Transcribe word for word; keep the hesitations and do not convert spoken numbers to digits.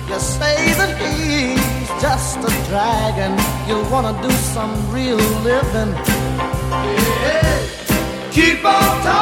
You say that he's just a dragon. You wanna do some real living. Yeah. Keep on talking.